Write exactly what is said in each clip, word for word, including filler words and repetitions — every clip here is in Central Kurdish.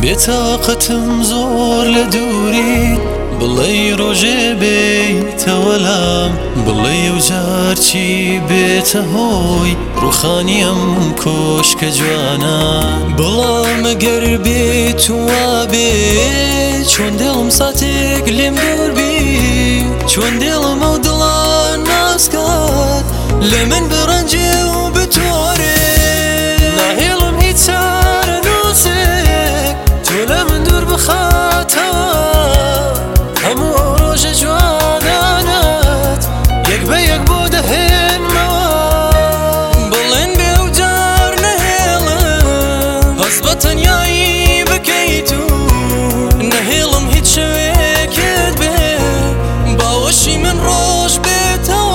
بێتاقەتم زۆر لە دووریت بڵێ ڕۆژێ بێیتەوەلام بڵێ و جارچی بێتە هۆی ڕوخانی ئەم کۆشکە جوانە بەڵام ئەگەر بێت وابێ چۆن دڵم ساتێک لێم دووربی چۆن دڵم ئەو دڵان ناسکات لە من بڕەنجێ و بتۆرێ ناهێڵم هیچ چارە نووسێک تۆ لە من دوور بخاتەوە هەموو ئەو ڕۆژە جوانانت یەک بە یەک بۆ دەهێنمەوە بڵێن بێ و جار نەهێڵم هەست بە تەنیایی بکەیت و نەهێڵم هیچ شەوێکت بێ باوەشی من ڕۆژ بێتەوە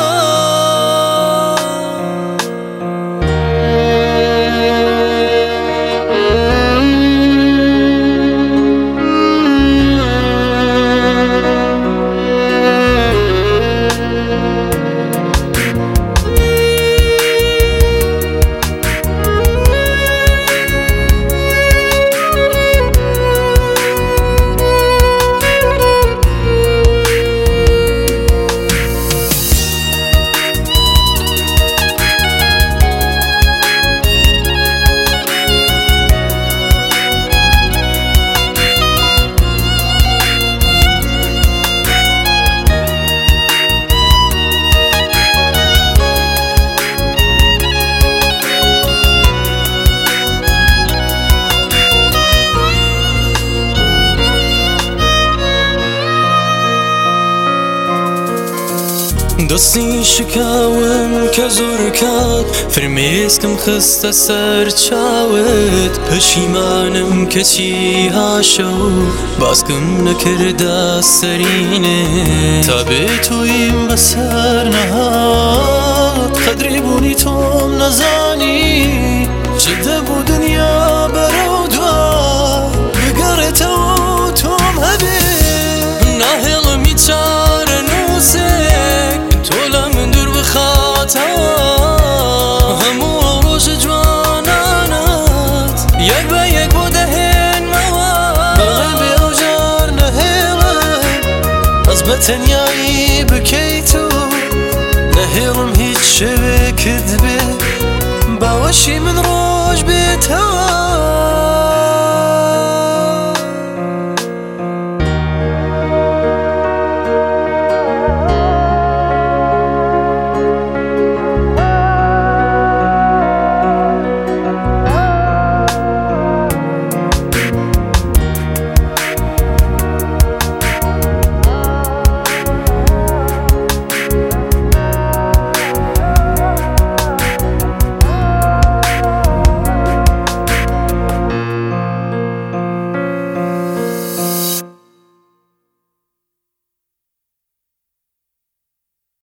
دەستی شکاوم کە زۆر کات فرمێسکم خستە سەر چاوت پەشیمانم کەچی هاشە و باسکم نەکردە سەرینێ تا بێتۆیم بەسەر نەهات قەدری بوونی تۆم نەزانی چ دەبوو دنیا بەرەو دوا بگەڕێتەوە تۆم هەبێ ناهێڵم هیچ چارە نووسێک تۆ لە من دوور بخاتەوە هەموو ئەو ڕۆژە جوانانت یەک بە یەک بۆ دەهێنمەوە بەڵێ بێ ئەو جار نەهێڵم هەست بە تەنیایی بکەیت و نەهێڵم هیچ شەوێکت بێ باوەشی من ڕۆژ بێ